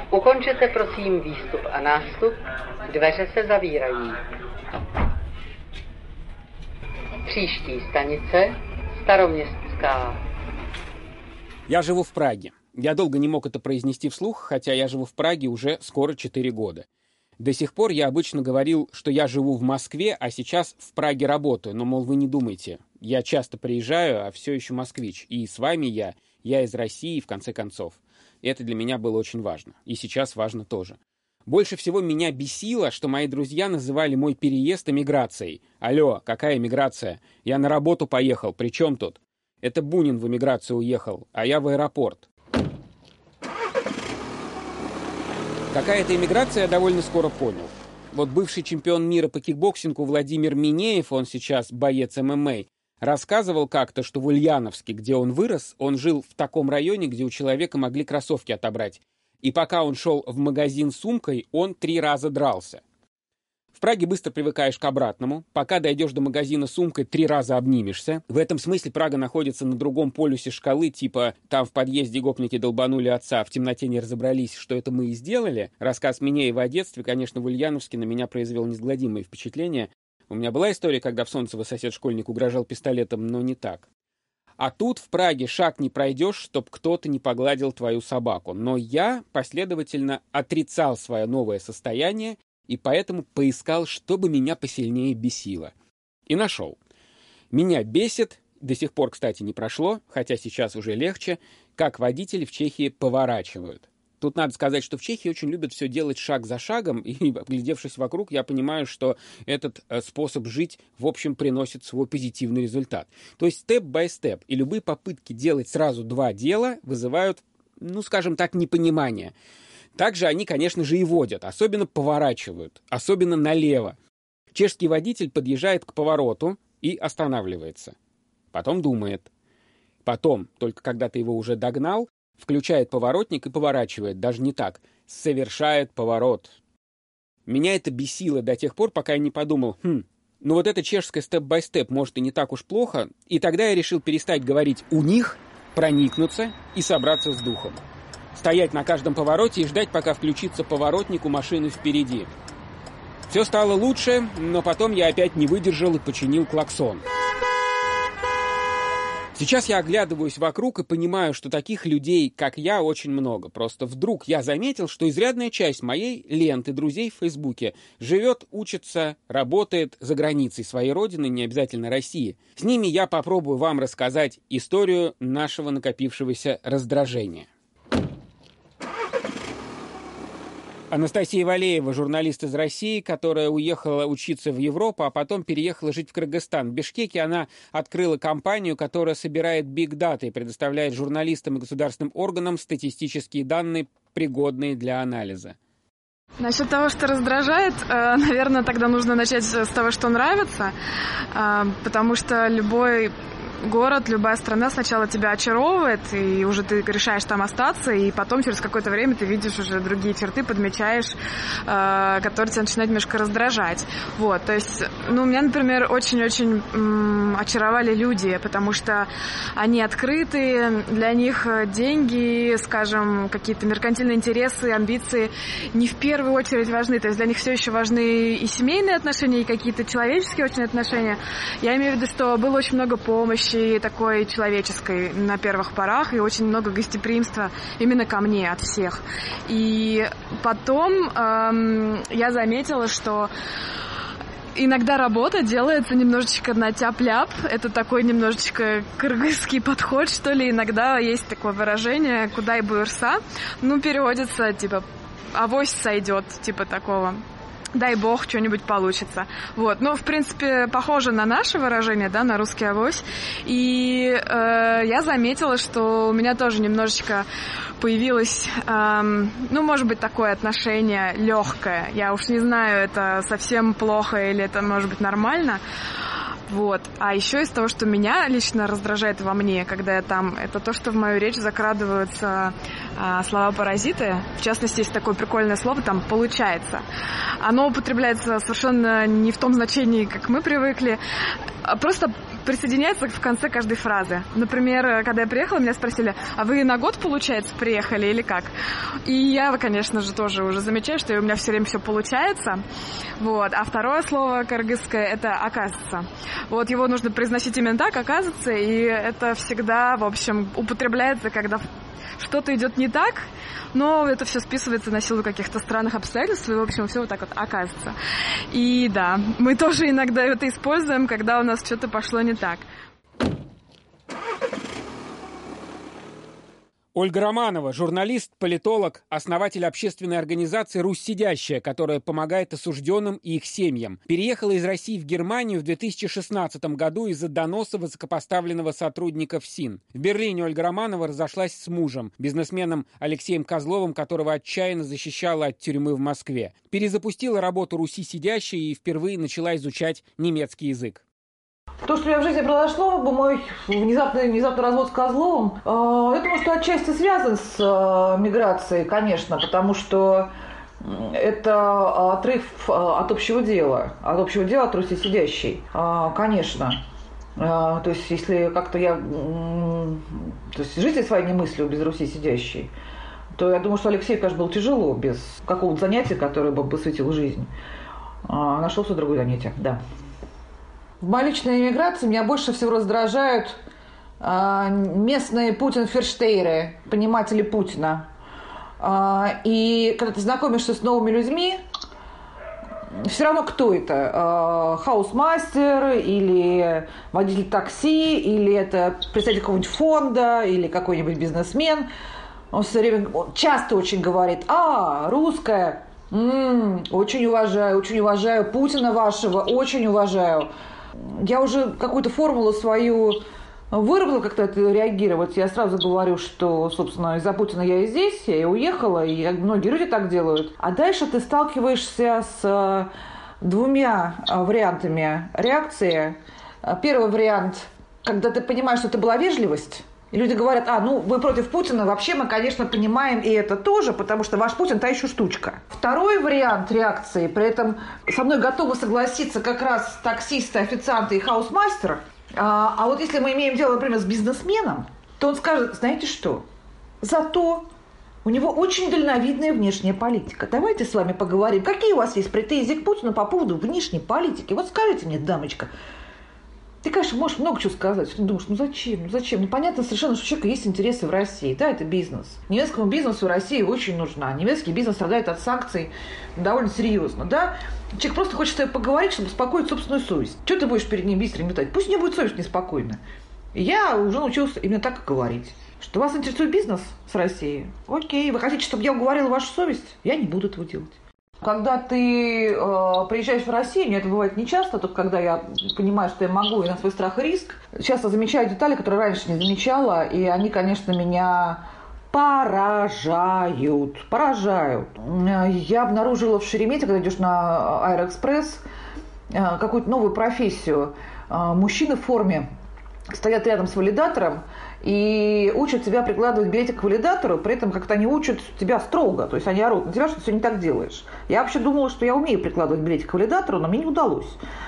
Ukončete prosím výstup a nástup, dveře se zavírají. Příští stanice Староměstská. Я живу в Праге. Я долго не мог это произнести вслух, хотя я живу в Праге уже скоро 4 года. До сих пор я обычно говорил, что я живу в Москве, а сейчас в Праге работаю. Но, мол, вы не думайте. Я часто приезжаю, а все еще москвич. И с вами я из России, в конце концов. И это для меня было очень важно. И сейчас важно тоже. Больше всего меня бесило, что мои друзья называли мой переезд эмиграцией. Алло, какая эмиграция? Я на работу поехал, при чем тут? Это Бунин в эмиграцию уехал, а я в аэропорт. Какая это эмиграция, я довольно скоро понял. Вот бывший чемпион мира по кикбоксингу Владимир Минеев, он сейчас боец ММА, рассказывал как-то, что в Ульяновске, где он вырос, он жил в таком районе, где у человека могли кроссовки отобрать. И пока он шел в магазин с сумкой, он 3 раза дрался. В Праге быстро привыкаешь к обратному. Пока дойдешь до магазина с сумкой, 3 раза обнимешься. В этом смысле Прага находится на другом полюсе шкалы, типа там в подъезде гопники долбанули отца, в темноте не разобрались, что это мы и сделали. Рассказ Минеева о детстве, конечно, в Ульяновске на меня произвел неизгладимое впечатление. У меня была история, когда в Солнцево сосед-школьник угрожал пистолетом, но не так. А тут в Праге шаг не пройдешь, чтоб кто-то не погладил твою собаку. Но я последовательно отрицал свое новое состояние и поэтому поискал, чтобы меня посильнее бесило. И нашел. Меня бесит, до сих пор, кстати, не прошло, хотя сейчас уже легче, как водители в Чехии поворачивают. Тут надо сказать, что в Чехии очень любят все делать шаг за шагом, и, оглядевшись вокруг, я понимаю, что этот способ жить, в общем, приносит свой позитивный результат. То есть степ-бай-степ, и любые попытки делать сразу 2 дела вызывают, ну, скажем так, непонимание. Также они, конечно же, и водят, особенно поворачивают, особенно налево. Чешский водитель подъезжает к повороту и останавливается. Потом думает. Потом, только когда ты его уже догнал, включает поворотник и поворачивает, даже не так, совершает поворот. Меня это бесило до тех пор, пока я не подумал, ну вот это чешское степ-бай-степ, может, и не так уж плохо, и тогда я решил перестать говорить «у них», проникнуться и собраться с духом. Стоять на каждом повороте и ждать, пока включится поворотник у машины впереди. Все стало лучше, но потом я опять не выдержал и починил клаксон. Сейчас я оглядываюсь вокруг и понимаю, что таких людей, как я, очень много. Просто вдруг я заметил, что изрядная часть моей ленты друзей в Фейсбуке живет, учится, работает за границей своей родины, не обязательно России. С ними я попробую вам рассказать историю нашего накопившегося раздражения. Анастасия Валеева, журналист из России, которая уехала учиться в Европу, а потом переехала жить в Кыргызстан. В Бишкеке она открыла компанию, которая собирает биг-даты и предоставляет журналистам и государственным органам статистические данные, пригодные для анализа. Насчет того, что раздражает, наверное, тогда нужно начать с того, что нравится, потому что любой город, любая страна сначала тебя очаровывает, и уже ты решаешь там остаться, и потом через какое-то время ты видишь уже другие черты, подмечаешь, которые тебя начинают немножко раздражать. Вот, то есть, меня, например, очень-очень очаровали люди, потому что они открыты, для них деньги, скажем, какие-то меркантильные интересы, амбиции не в первую очередь важны, то есть для них все еще важны и семейные отношения, и какие-то человеческие очень отношения. Я имею в виду, что было очень много помощи, такой человеческой на первых порах, и очень много гостеприимства именно ко мне от всех. И потом я заметила, что иногда работа делается немножечко на тяп-ляп. Это такой немножечко кыргызский подход, что ли. Иногда есть такое выражение «кудай буйырса». Переводится типа «авось сойдет», типа такого. Дай бог, что-нибудь получится. Вот. В принципе, похоже на наше выражение, да, на русский авось. И я заметила, что у меня тоже немножечко появилось, может быть, такое отношение легкое. Я уж не знаю, это совсем плохо или это может быть нормально. Вот. А еще из того, что меня лично раздражает во мне, когда я там, это то, что в мою речь закрадываются слова-паразиты. В частности, есть такое прикольное слово, там, «получается». Оно употребляется совершенно не в том значении, как мы привыкли. Просто присоединяется в конце каждой фразы. Например, когда я приехала, меня спросили, а вы на год, получается, приехали или как? И я, конечно же, тоже уже замечаю, что у меня все время все получается. Вот. А второе слово кыргызское – это «оказывается». Вот его нужно произносить именно так, «оказывается», и это всегда, в общем, употребляется, когда что-то идет не так, но это все списывается на силу каких-то странных обстоятельств, и, в общем, все вот так вот оказывается. И да, мы тоже иногда это используем, когда у нас что-то пошло не так. Ольга Романова, журналист, политолог, основатель общественной организации «Русь сидящая», которая помогает осужденным и их семьям. Переехала из России в Германию в 2016 году из-за доноса высокопоставленного сотрудника ФСИН. В Берлине Ольга Романова разошлась с мужем, бизнесменом Алексеем Козловым, которого отчаянно защищала от тюрьмы в Москве. Перезапустила работу «Руси сидящей» и впервые начала изучать немецкий язык. То, что у меня в жизни произошло, мой внезапный развод с Козловым, я думаю, что отчасти связан с миграцией, конечно, потому что это отрыв от общего дела, от Руси сидящей, конечно. То есть, если как-то я жизнь своей не мыслю без Руси сидящей, то я думаю, что Алексею, конечно, было тяжело без какого-то занятия, которое бы посвятил жизнь. Нашелся другое занятие, да. В моей личной эмиграции меня больше всего раздражают местные путин-ферштейры, пониматели Путина. И когда ты знакомишься с новыми людьми, все равно кто это? Хаусмастер или водитель такси, или это представитель какого-нибудь фонда, или какой-нибудь бизнесмен. Он все время часто очень говорит: русская, очень уважаю Путина вашего, очень уважаю. Я уже какую-то формулу свою выработала, как-то это реагировать. Я сразу говорю, что, собственно, из-за Путина я и здесь, я и уехала, и многие люди так делают. А дальше ты сталкиваешься с двумя вариантами реакции. Первый вариант, когда ты понимаешь, что это была вежливость, и люди говорят: вы против Путина, вообще мы, конечно, понимаем и это тоже, потому что ваш Путин та еще штучка. Второй вариант реакции, при этом со мной готовы согласиться как раз таксисты, официанты и хаусмастер. А вот если мы имеем дело, например, с бизнесменом, то он скажет: знаете что, зато у него очень дальновидная внешняя политика. Давайте с вами поговорим. Какие у вас есть претензии к Путину по поводу внешней политики? Вот скажите мне, дамочка. Ты, конечно, можешь много чего сказать. Ты думаешь, зачем? Понятно совершенно, что у человека есть интересы в России. Да, это бизнес. Немецкому бизнесу Россия очень нужна. Немецкий бизнес страдает от санкций довольно серьезно. Да? Человек просто хочет с тобой поговорить, чтобы успокоить собственную совесть. Что ты будешь перед ним быстро метать? Пусть у него будет совесть неспокойна. И я уже научилась именно так говорить. Что вас интересует бизнес с Россией? Окей. Вы хотите, чтобы я уговорила вашу совесть? Я не буду этого делать. Когда ты приезжаешь в Россию, мне это бывает нечасто, только когда я понимаю, что я могу, и на свой страх и риск, часто замечаю детали, которые раньше не замечала, и они, конечно, меня поражают. Я обнаружила в Шереметьево, когда идешь на Аэроэкспресс, какую-то новую профессию. Мужчины в форме стоят рядом с валидатором и учат тебя прикладывать билетик к валидатору, при этом как-то они учат тебя строго, то есть они орут на тебя, что ты все не так делаешь. Я вообще думала, что я умею прикладывать билетик к валидатору, но мне не удалось.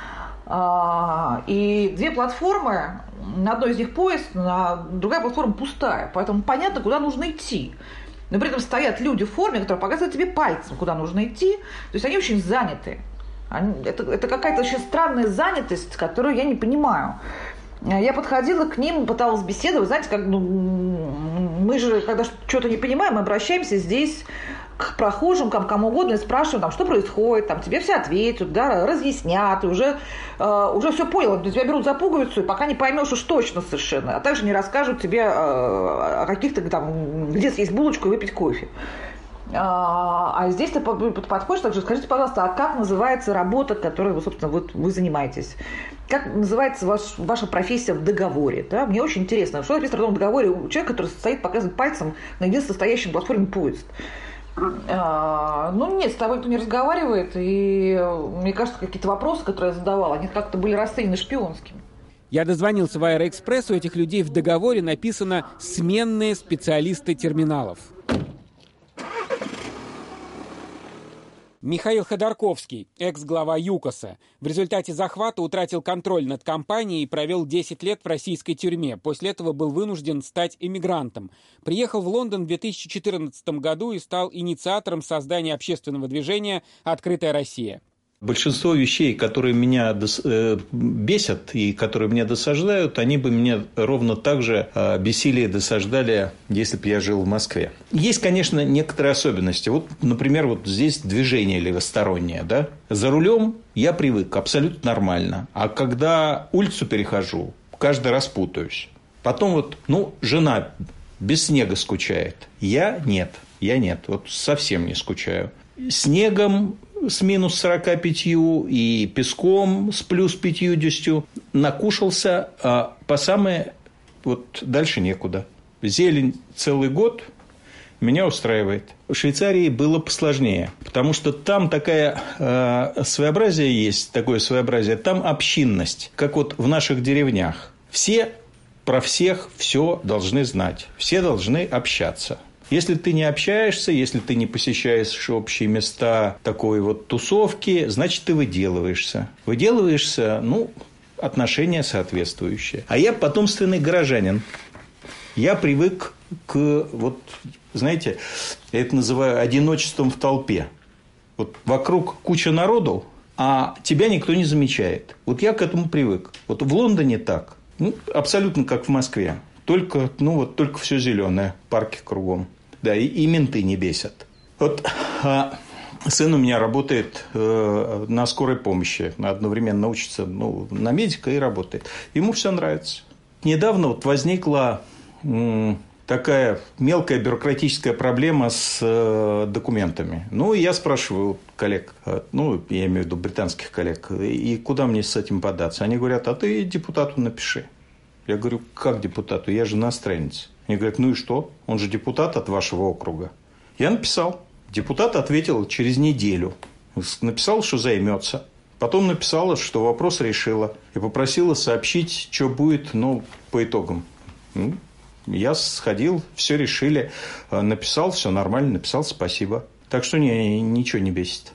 И две платформы, на одной из них поезд, другая платформа пустая, поэтому понятно, куда нужно идти. Но при этом стоят люди в форме, которые показывают тебе пальцем, куда нужно идти, то есть они очень заняты. Это какая-то очень странная занятость, которую я не понимаю. Я подходила к ним, пыталась беседовать. Знаете, как мы же, когда что-то не понимаем, мы обращаемся здесь к прохожим, к кому угодно, и спрашиваем, что происходит, тебе все ответят, да, разъяснят, и уже все понял. Тебя берут за пуговицу, и пока не поймешь уж точно совершенно. А также не расскажут тебе о каких-то где съесть булочку и выпить кофе. А здесь ты подходишь, также скажите, пожалуйста, как называется работа, которой вы занимаетесь? Как называется ваша профессия в договоре? Да? Мне очень интересно, что написано в трудовом договоре у человека, который стоит, показывает пальцем на единственном стоящем на платформе поезд. Нет, с тобой никто не разговаривает, и мне кажется, какие-то вопросы, которые я задавала, они как-то были расценены шпионскими. Я дозвонился в Аэроэкспресс, у этих людей в договоре написано «сменные специалисты терминалов». Михаил Ходорковский, экс-глава ЮКОСа, в результате захвата утратил контроль над компанией и провел 10 лет в российской тюрьме. После этого был вынужден стать эмигрантом. Приехал в Лондон в 2014 году и стал инициатором создания общественного движения «Открытая Россия». Большинство вещей, которые меня бесят и которые меня досаждают, они бы меня ровно так же бесили и досаждали, если бы я жил в Москве. Есть, конечно, некоторые особенности. Вот, например, вот здесь движение левостороннее, да? За рулем я привык абсолютно нормально. А когда улицу перехожу, каждый раз путаюсь. Потом вот, жена без снега скучает. Я нет. Вот совсем не скучаю. Снегом с минус 45 и песком с плюс 50 накушался, а по самое вот дальше некуда. Зелень целый год меня устраивает. В Швейцарии было посложнее, потому что там такое своеобразие есть, там общинность, как вот в наших деревнях. Все про всех все должны знать, все должны общаться. Если ты не общаешься, если ты не посещаешь общие места такой вот тусовки, значит, ты выделываешься. Отношения соответствующие. А я потомственный горожанин. Я привык к, знаете, я это называю одиночеством в толпе. Вот вокруг куча народу, а тебя никто не замечает. Вот я к этому привык. Вот в Лондоне так. Абсолютно как в Москве. Только все зеленое, парки кругом. Да, и менты не бесят. Вот сын у меня работает на скорой помощи. Одновременно учится на медика и работает. Ему все нравится. Недавно возникла такая мелкая бюрократическая проблема с документами. И я спрашиваю коллег, я имею в виду британских коллег, и куда мне с этим податься? Они говорят, а ты депутату напиши. Я говорю, как депутату? Я же иностранец. Они говорят, и что? Он же депутат от вашего округа. Я написал. Депутат ответил через неделю. Написал, что займется. Потом написала, что вопрос решила. И попросила сообщить, что будет, по итогам. Я сходил, все решили. Написал, все нормально, написал спасибо. Так что ничего не бесит.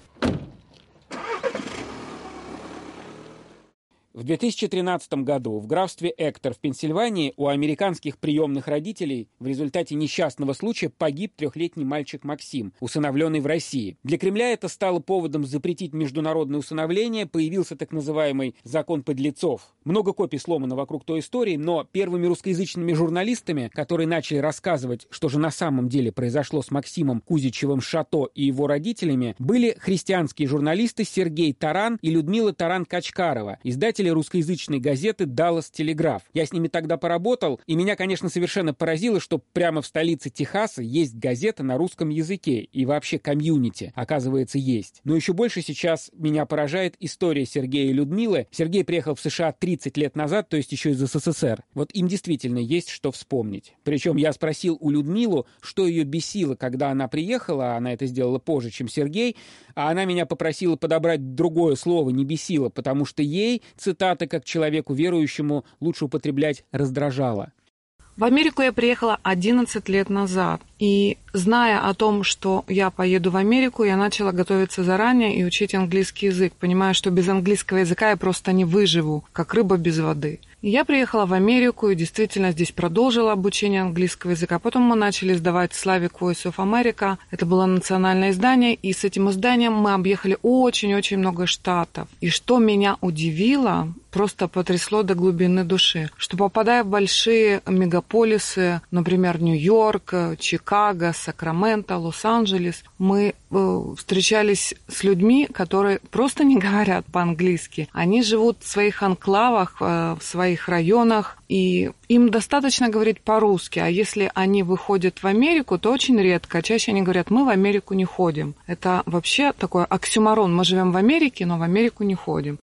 В 2013 году в графстве Эктор в Пенсильвании у американских приемных родителей в результате несчастного случая погиб 3-летний мальчик Максим, усыновленный в России. Для Кремля это стало поводом запретить международное усыновление, появился так называемый «закон подлецов». Много копий сломано вокруг той истории, но первыми русскоязычными журналистами, которые начали рассказывать, что же на самом деле произошло с Максимом Кузичевым-Шато и его родителями, были христианские журналисты Сергей Таран и Людмила Таран-Качкарова, издатели русскоязычной газеты «Даллас Телеграф». Я с ними тогда поработал, и меня, конечно, совершенно поразило, что прямо в столице Техаса есть газета на русском языке, и вообще комьюнити, оказывается, есть. Но еще больше сейчас меня поражает история Сергея и Людмилы. Сергей приехал в США 30 лет назад, то есть еще из СССР. Вот им действительно есть что вспомнить. Причем я спросил у Людмилы, что ее бесило, когда она приехала, она это сделала позже, чем Сергей, а она меня попросила подобрать другое слово, не бесило, потому что ей, цитата, как человеку верующему, лучше употреблять раздражало. В Америку я приехала 11 лет назад. И зная о том, что я поеду в Америку, я начала готовиться заранее и учить английский язык, понимая, что без английского языка я просто не выживу, как рыба без воды. И я приехала в Америку и действительно здесь продолжила обучение английского языка. Потом мы начали издавать Slavic Voice of America. Это было национальное издание, и с этим изданием мы объехали очень-очень много штатов. И что меня удивило, просто потрясло до глубины души, что попадая в большие мегаполисы, например, Нью-Йорк, Чикаго, Сакраменто, Лос-Анджелес, мы встречались с людьми, которые просто не говорят по-английски. Они живут в своих анклавах, в своих районах, и им достаточно говорить по-русски. А если они выходят в Америку, то очень редко. Чаще они говорят, мы в Америку не ходим. Это вообще такой оксюморон. Мы живем в Америке, но в Америку не ходим.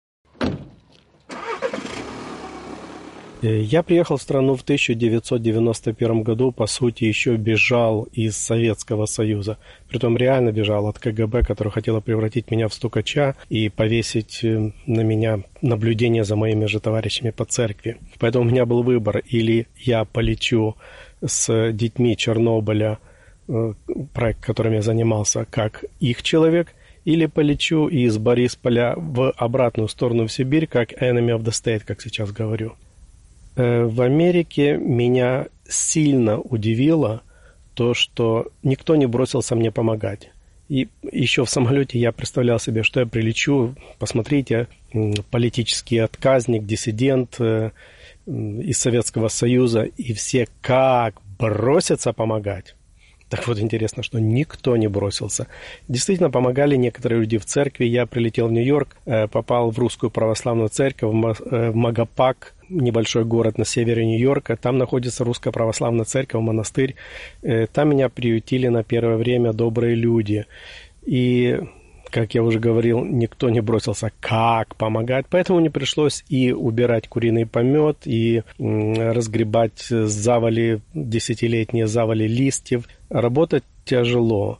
Я приехал в страну в 1991 году, по сути, еще бежал из Советского Союза. Притом реально бежал от КГБ, которое хотело превратить меня в стукача и повесить на меня наблюдение за моими же товарищами по церкви. Поэтому у меня был выбор: или я полечу с детьми Чернобыля, проект, которым я занимался, как их человек, или полечу из Борисполя в обратную сторону в Сибирь, как enemy of the state, как сейчас говорю. В Америке меня сильно удивило то, что никто не бросился мне помогать. И еще в самолете я представлял себе, что я прилечу, посмотрите, политический отказник, диссидент из Советского Союза, и все как бросятся помогать. Так вот, интересно, что никто не бросился. Действительно, помогали некоторые люди в церкви. Я прилетел в Нью-Йорк, попал в русскую православную церковь, в Магапак, небольшой город на севере Нью-Йорка. Там находится русская православная церковь, монастырь. Там меня приютили на первое время добрые люди. И, как я уже говорил, никто не бросился как помогать. Поэтому мне пришлось и убирать куриный помет, и разгребать завали, десятилетние завали листьев. Работать тяжело.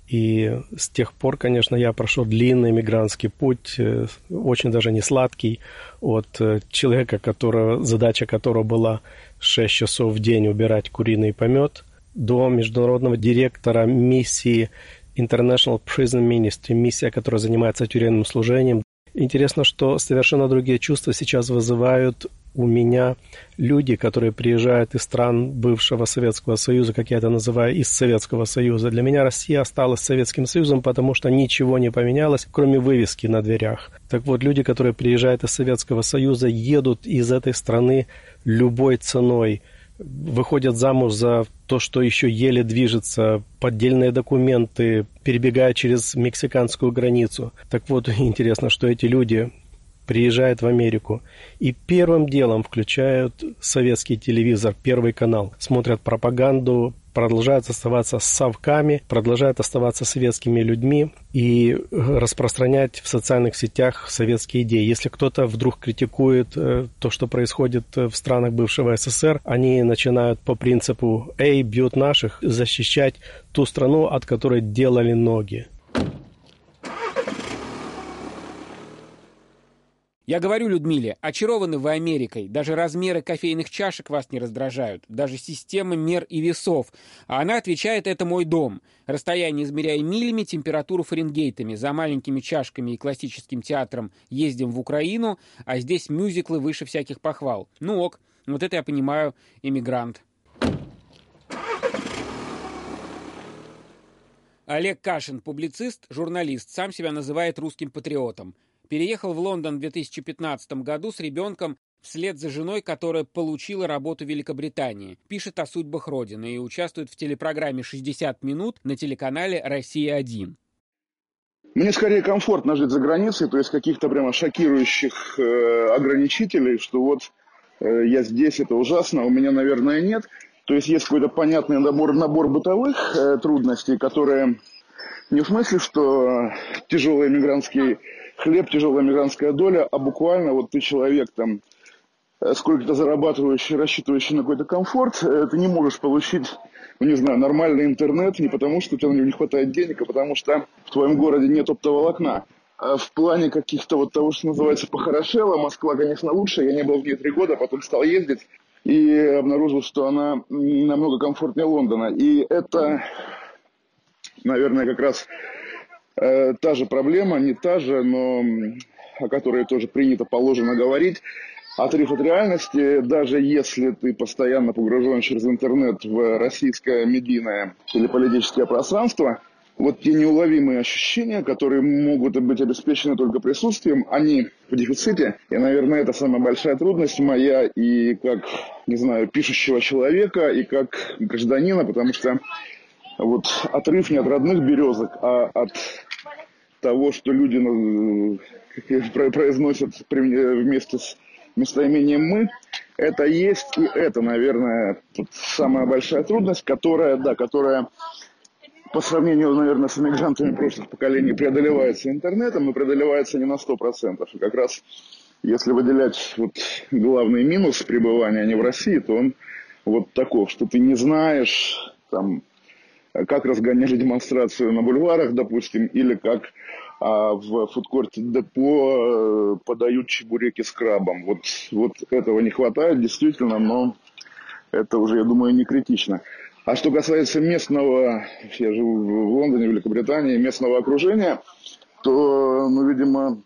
И с тех пор, конечно, я прошел длинный мигрантский путь, очень даже не сладкий, от человека, задача которого была 6 часов в день убирать куриный помет, до международного директора миссии International Prison Ministry, миссия, которая занимается тюремным служением. Интересно, что совершенно другие чувства сейчас вызывают у меня люди, которые приезжают из стран бывшего Советского Союза, как я это называю, из Советского Союза. Для меня Россия осталась Советским Союзом, потому что ничего не поменялось, кроме вывески на дверях. Так вот, люди, которые приезжают из Советского Союза, едут из этой страны любой ценой, выходят замуж за то, что еще еле движется, поддельные документы, перебегая через мексиканскую границу. Так вот, интересно, что эти люди приезжают в Америку и первым делом включают советский телевизор, Первый канал, смотрят пропаганду, продолжают оставаться совками, продолжают оставаться советскими людьми и распространять в социальных сетях советские идеи. Если кто-то вдруг критикует то, что происходит в странах бывшего СССР, они начинают по принципу «Эй, бьют наших» защищать ту страну, от которой делали ноги. Я говорю Людмиле, очарованы вы Америкой, даже размеры кофейных чашек вас не раздражают, даже система мер и весов. А она отвечает, это мой дом. Расстояние измеряем милями, температуру фаренгейтами. За маленькими чашками и классическим театром ездим в Украину, а здесь мюзиклы выше всяких похвал. Ну ок, вот это я понимаю, иммигрант. Олег Кашин, публицист, журналист, сам себя называет русским патриотом. Переехал в Лондон в 2015 году с ребенком вслед за женой, которая получила работу в Великобритании. Пишет о судьбах Родины и участвует в телепрограмме «60 минут» на телеканале «Россия-1». Мне скорее комфортно жить за границей, то есть каких-то прямо шокирующих ограничителей, что вот я здесь, это ужасно, у меня, наверное, нет. То есть есть какой-то понятный набор бытовых трудностей, которые не в смысле, что тяжелый мигрантский хлеб, тяжелая мигрантская доля, а буквально вот ты человек там сколько-то зарабатывающий, рассчитывающий на какой-то комфорт, ты не можешь получить, не знаю, нормальный интернет не потому, что у тебя на него не хватает денег, а потому что в твоем городе нет оптоволокна. А в плане каких-то вот того, что называется, похорошело, Москва, конечно, лучше, я не был в ней 3 года, потом стал ездить и обнаружил, что она намного комфортнее Лондона. И это, наверное, как раз та же проблема, не та же, но о которой тоже принято, положено говорить. Отрыв от реальности, даже если ты постоянно погружен через интернет в российское медийное или политическое пространство, вот те неуловимые ощущения, которые могут быть обеспечены только присутствием, они в дефиците. И, наверное, это самая большая трудность моя и как, не знаю, пишущего человека, и как гражданина, потому что вот отрыв не от родных березок, а от того, что люди произносят вместе с местоимением «мы», это есть, и это, наверное, самая большая трудность, которая по сравнению, наверное, с иммигрантами прошлых поколений преодолевается интернетом и преодолевается не на 100%. И как раз, если выделять вот главный минус пребывания не в России, то он вот таков, что ты не знаешь, там, как разгоняли демонстрацию на бульварах, допустим, или как в фудкорте депо подают чебуреки с крабом. Вот этого не хватает, действительно, но это уже, я думаю, не критично. А что касается местного, я живу в Лондоне, в Великобритании, местного окружения, то, ну, видимо,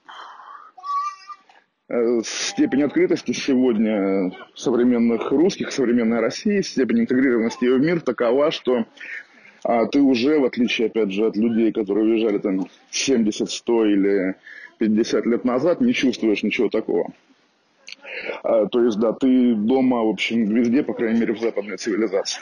степень открытости сегодня современных русских, современной России, степень интегрированности ее в мир такова, что ты уже, в отличие, опять же, от людей, которые уезжали там 70, 100 или 50 лет назад, не чувствуешь ничего такого. То есть, да, ты дома, в общем, везде, по крайней мере, в западной цивилизации.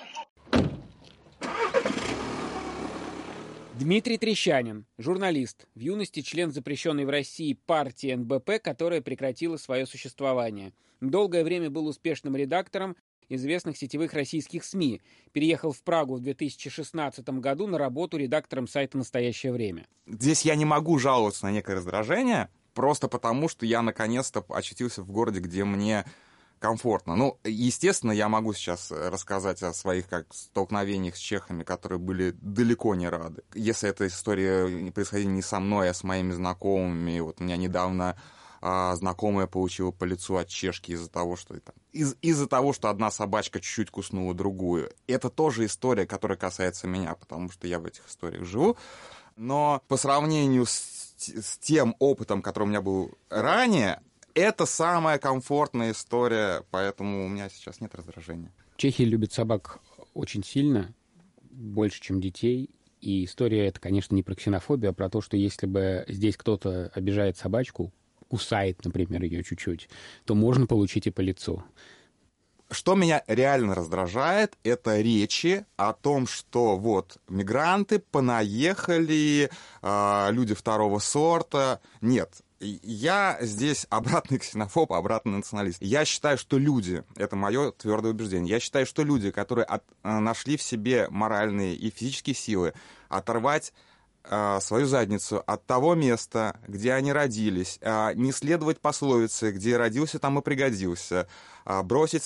Дмитрий Трещанин, журналист, в юности член запрещенной в России партии НБП, которая прекратила свое существование. Долгое время был успешным редактором известных сетевых российских СМИ. Переехал в Прагу в 2016 году на работу редактором сайта «Настоящее время». Здесь я не могу жаловаться на некое раздражение, просто потому, что я наконец-то очутился в городе, где мне комфортно. Ну, естественно, я могу сейчас рассказать о своих столкновениях с чехами, которые были далеко не рады. Если эта история происходила не со мной, а с моими знакомыми. Вот у меня недавно знакомая получила по лицу от чешки из-за того, что одна собачка чуть-чуть куснула другую. Это тоже история, которая касается меня, потому что я в этих историях живу. Но по сравнению с тем опытом, который у меня был ранее, это самая комфортная история, поэтому у меня сейчас нет раздражения. Чехи любят собак очень сильно, больше, чем детей. И история эта, конечно, не про ксенофобию, а про то, что если бы здесь кто-то обижает собачку, кусает, например, ее чуть-чуть, то можно получить и по лицу. Что меня реально раздражает, это речи о том, что вот мигранты понаехали, люди второго сорта. Нет. Я здесь обратный ксенофоб, обратный националист. Я считаю, что люди, это мое твердое убеждение, я считаю, что люди, которые нашли в себе моральные и физические силы оторвать свою задницу от того места, где они родились, не следовать пословице, где родился, там и пригодился, бросить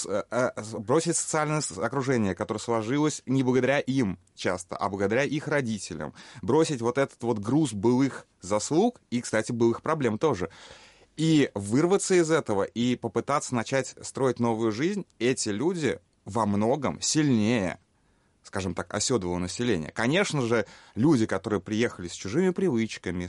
социальное окружение, которое сложилось не благодаря им часто, а благодаря их родителям, бросить вот этот вот груз былых заслуг и, кстати, былых проблем тоже, и вырваться из этого и попытаться начать строить новую жизнь, эти люди во многом сильнее, скажем так, оседлого населения. Конечно же, люди, которые приехали с чужими привычками,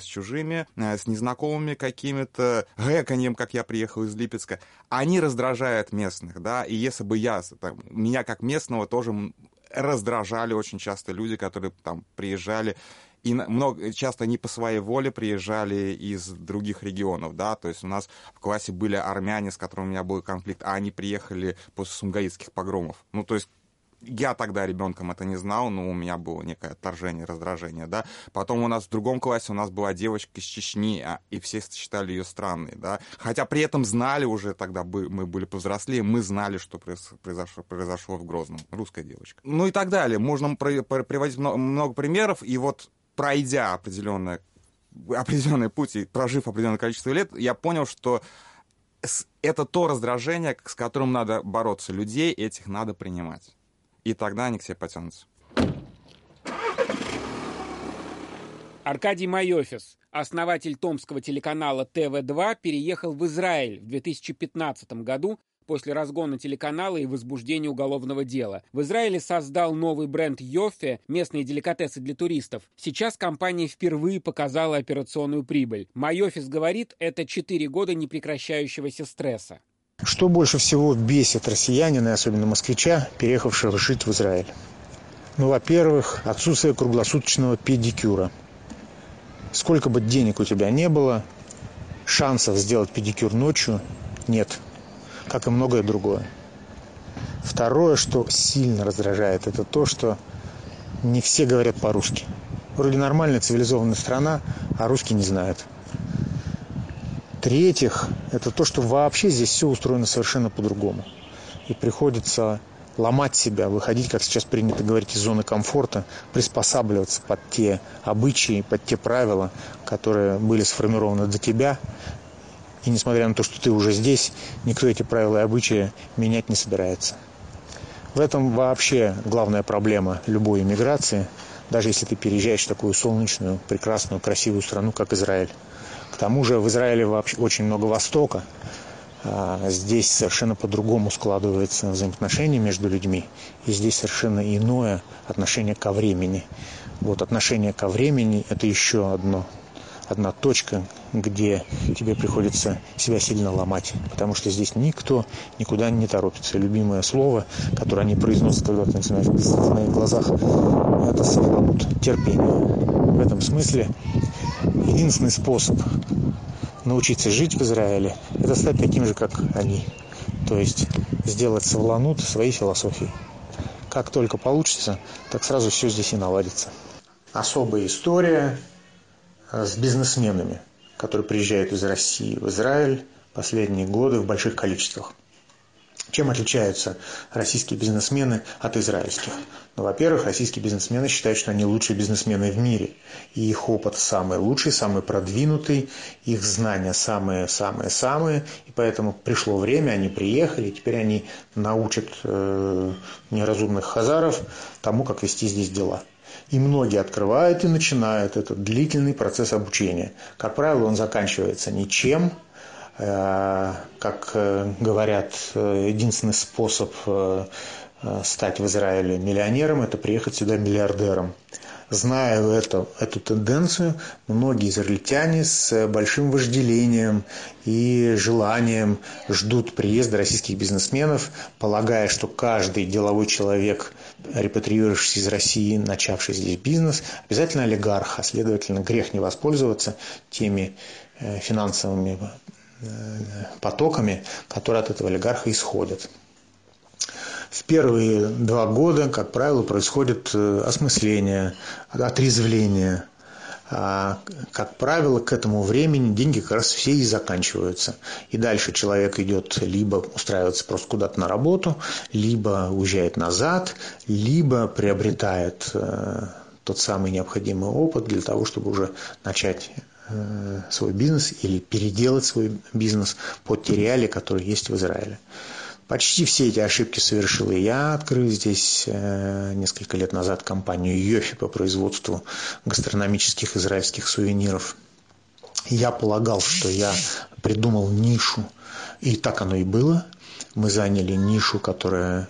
с незнакомыми какими-то гэканьем, как я приехал из Липецка, они раздражают местных, да, и если бы меня как местного тоже раздражали очень часто люди, которые там приезжали, и часто не по своей воле приезжали из других регионов, да, то есть у нас в классе были армяне, с которыми у меня был конфликт, а они приехали после сумгаитских погромов. Ну, то есть я тогда ребенком это не знал, но у меня было некое отторжение, раздражение, да. Потом у нас в другом классе у нас была девочка из Чечни, и все считали ее странной, да. Хотя при этом знали уже тогда, мы были повзрослее, мы знали, что произошло в Грозном. Русская девочка. Ну и так далее. Можно приводить много примеров, и вот пройдя определенный путь и прожив определенное количество лет, я понял, что это то раздражение, с которым надо бороться. Людей этих надо принимать. И тогда они к себе потянутся. Аркадий Майофис, основатель томского телеканала ТВ2, переехал в Израиль в 2015 году после разгона телеканала и возбуждения уголовного дела. В Израиле создал новый бренд «Йоффе», местные деликатесы для туристов. Сейчас компания впервые показала операционную прибыль. Майофис говорит, это 4 года непрекращающегося стресса. Что больше всего бесит россиянина, особенно москвича, переехавшего жить в Израиль? Ну, во-первых, отсутствие круглосуточного педикюра. Сколько бы денег у тебя не было, шансов сделать педикюр ночью нет, как и многое другое. Второе, что сильно раздражает, это то, что не все говорят по-русски. Вроде нормальная цивилизованная страна, а русские не знают. В-третьих, это то, что вообще здесь все устроено совершенно по-другому. И приходится ломать себя, выходить, как сейчас принято говорить, из зоны комфорта, приспосабливаться под те обычаи, под те правила, которые были сформированы до тебя. И несмотря на то, что ты уже здесь, никто эти правила и обычаи менять не собирается. В этом вообще главная проблема любой иммиграции, даже если ты переезжаешь в такую солнечную, прекрасную, красивую страну, как Израиль. К тому же в Израиле вообще очень много Востока. Здесь совершенно по-другому складываются взаимоотношения между людьми. И здесь совершенно иное отношение ко времени. Вот отношение ко времени – это еще одно одна точка, где тебе приходится себя сильно ломать, потому что здесь никто никуда не торопится. Любимое слово, которое они произносят, когда ты начинаешь писать в моих глазах, это савладут, терпение. В этом смысле единственный способ научиться жить в Израиле – это стать таким же, как они. То есть сделать савланут своей философией. Как только получится, так сразу все здесь и наладится. Особая история с бизнесменами, которые приезжают из России в Израиль последние годы в больших количествах. Чем отличаются российские бизнесмены от израильских? Ну, во-первых, российские бизнесмены считают, что они лучшие бизнесмены в мире. И их опыт самый лучший, самый продвинутый, их знания самые-самые-самые. И поэтому пришло время, они приехали, и теперь они научат неразумных хазаров тому, как вести здесь дела. И многие открывают и начинают этот длительный процесс обучения. Как правило, он заканчивается ничем. Как говорят, единственный способ стать в Израиле миллионером – это приехать сюда миллиардером. Зная эту тенденцию, многие израильтяне с большим вожделением и желанием ждут приезда российских бизнесменов, полагая, что каждый деловой человек, репатриировавшийся из России, начавший здесь бизнес, обязательно олигарх, а следовательно, грех не воспользоваться теми финансовыми потоками, которые от этого олигарха исходят. В первые 2 года, как правило, происходит осмысление, отрезвление. Как правило, к этому времени деньги как раз все и заканчиваются. И дальше человек идет либо устраивается просто куда-то на работу, либо уезжает назад, либо приобретает тот самый необходимый опыт для того, чтобы уже начать свой бизнес или переделать свой бизнес под те реалии, которые есть в Израиле. Почти все эти ошибки совершил и я, открыв здесь несколько лет назад компанию Йофи по производству гастрономических израильских сувениров. Я полагал, что я придумал нишу, и так оно и было. Мы заняли нишу, которая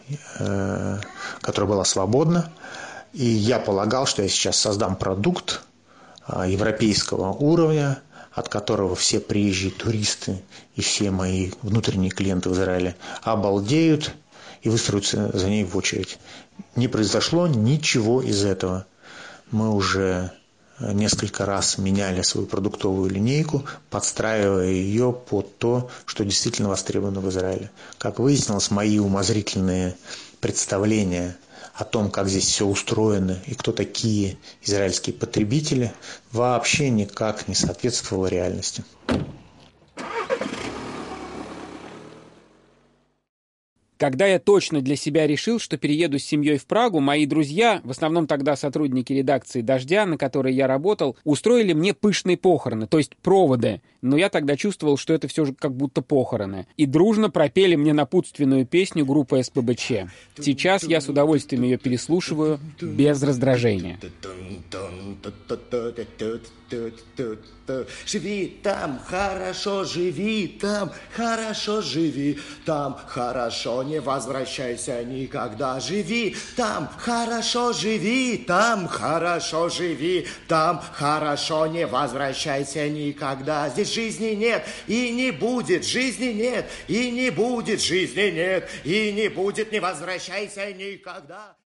была свободна, и я полагал, что я сейчас создам продукт европейского уровня, от которого все приезжие туристы и все мои внутренние клиенты в Израиле обалдеют и выстроятся за ней в очередь. Не произошло ничего из этого. Мы уже несколько раз меняли свою продуктовую линейку, подстраивая ее под то, что действительно востребовано в Израиле. Как выяснилось, мои умозрительные представления о том, как здесь все устроено и кто такие израильские потребители, вообще никак не соответствовало реальности. Когда я точно для себя решил, что перееду с семьей в Прагу, мои друзья, в основном тогда сотрудники редакции «Дождя», на которой я работал, устроили мне пышные похороны, то есть проводы. Но я тогда чувствовал, что это все же как будто похороны. И дружно пропели мне напутственную песню группы СПБЧ. Сейчас я с удовольствием ее переслушиваю без раздражения. Живи там, хорошо, живи там, хорошо, живи там, хорошо, не возвращайся никогда. Живи там, хорошо, живи там, хорошо, живи там, хорошо, не возвращайся никогда. Здесь жизни нет и не будет, жизни нет и не будет, жизни нет и не будет, не возвращайся никогда.